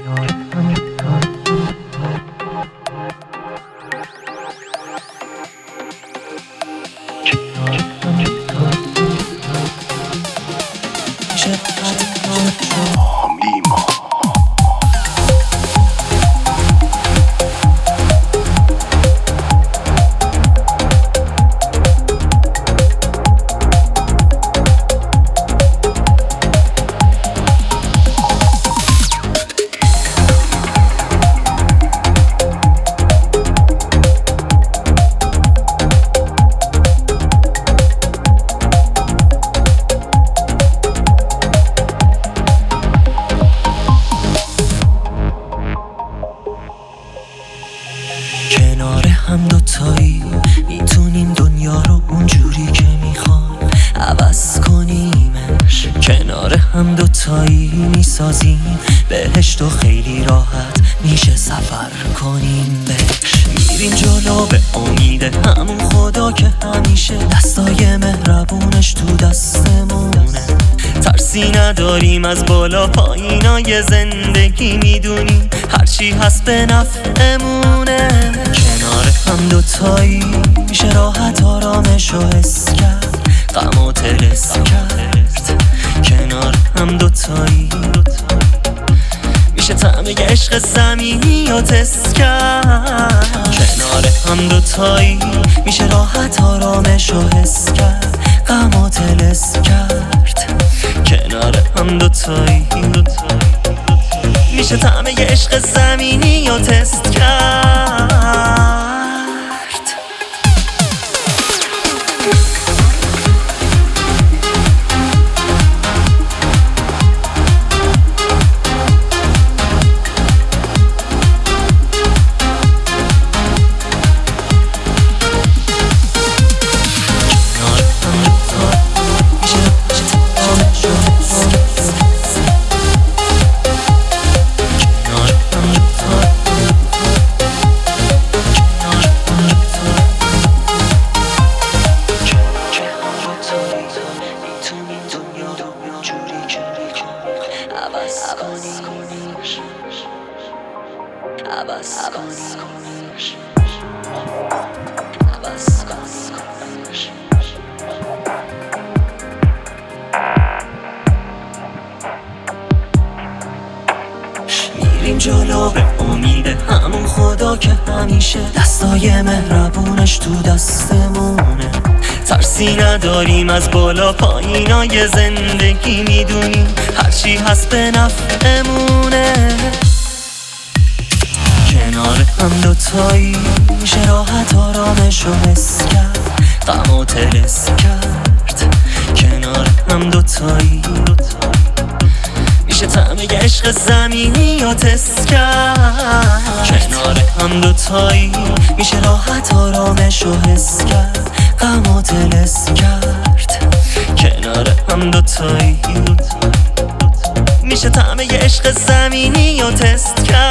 کنار هم دوتایی میتونیم دنیا رو اونجوری که میخوام عوض کنیمش. کنار هم دوتایی میسازیم بهشت و خیلی راحت میشه سفر کنیم بهش. میریم جلو به امید همون خدا که همیشه دستای مهربونش تو دستمونه. ترسی نداریم از بالا پایینای زندگی، میدونیم هرچی هست به نفعمونه. کنار هم دوتایی میشه راحت آرامشو حس کرد، غمو طلس کرد. کنار هم دوتایی میشه طعم عشق زمینی و تست کرد. کنار هم دوتایی میشه راحت آرامشو حس کرد، غمو طلس کرد. کنار هم دوتایی میشه طعم عشق زمینی و تست کرد. میریم جلو به امید همون خدا که همیشه دستای مهربونش تو دستمونه. ترسی نداریم از بالا پایینای زندگی، میدونیم هرچی هست به نفعمونه. کنار هم دوتایی میشه راحت آرامشو حس کرد، غمو طلس کرد. کنار هم دوتایی میشه طعم عشق زمینی و تست کرد. کنار هم دوتایی میشه راحت آرامشو حس کرد، غمو طلس کرد. کنار هم دوتایی میشه طعم عشق زمینی و تست کرد.